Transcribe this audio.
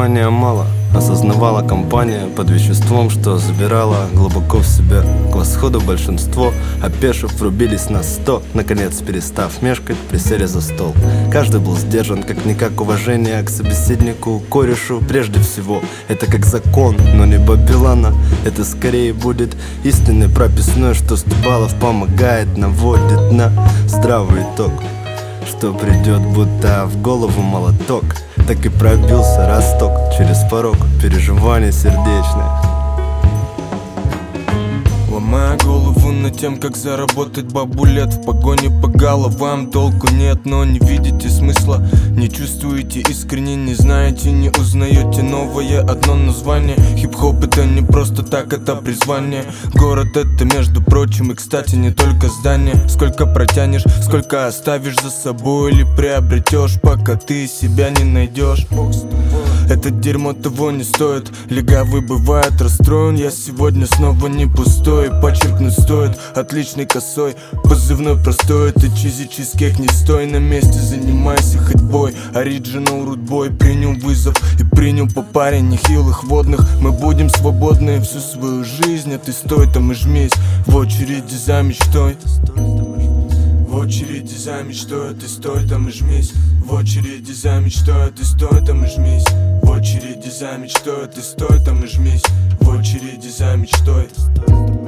внимания мало осознавала компания под веществом, что забирала глубоко в себя. К восходу большинство, опешив, врубились на 100. Наконец, перестав мешкать, присели за стол. Каждый был сдержан, как-никак уважение к собеседнику, корешу. Прежде всего, это как закон, но не Бабилана. Это скорее будет истинный прописной, что 100 баллов помогает, наводит на здравый итог. Что придет будто в голову молоток, так и пробился росток через порог переживаний сердечных. Ломая голову над тем, как заработать бабулет. В погоне по головам толку нет, но не видите смысла. Не чувствуете искренне, не знаете, не узнаете новое одно название. Хип-хоп это не просто так, это призвание. Город это, между прочим, и кстати не только здание. Сколько протянешь, сколько оставишь за собой или приобретешь, пока ты себя не найдешь. Это дерьмо того не стоит. Легавый бывает расстроен. Я сегодня снова не пустой. Подчеркнуть стоит отличный косой. Позывной простой, это чизи чизкейк. Не стой на месте, занимайся ходьбой. Оригинал рудбой принял вызов и принял по паре нехилых водных. Мы будем свободны всю свою жизнь. А ты стой там и жмись в очереди за мечтой. В очереди за мечтой, ты стой там и жмись. В очереди за мечтой, ты стой там и жмись. В очереди за мечтой, ты стой там и жмись. В очереди за мечтой.